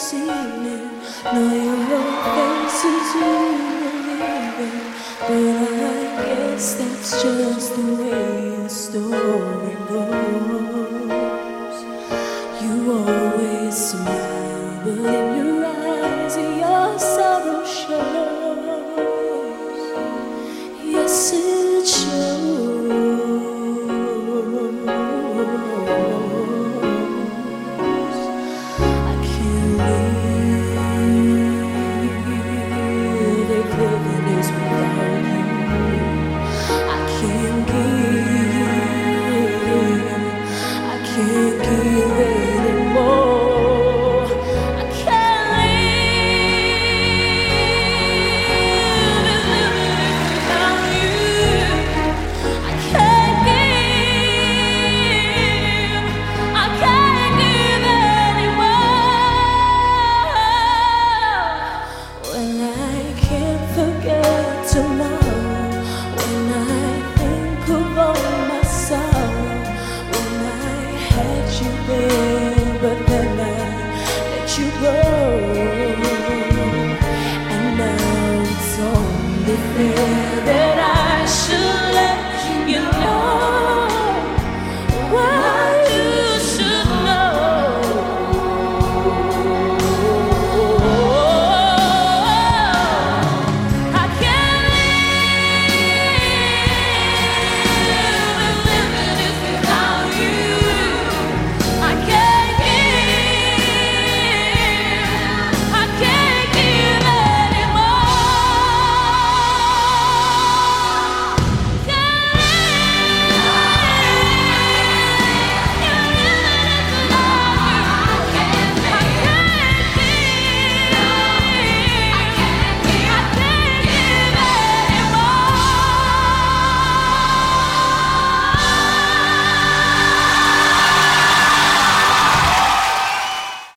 evening. Know your face is leaving, but I guess that's just the way the story goes. You always smile, but in your eyes your sorrow shows. Yes, it shows. I can't live if living is without you. I can't give anymore. I can't live if living is without you. I can't give anymore. When I can't forget tomorrow, when I think of all my sorrow, when I had you there, but then I let you go, and now it's only fair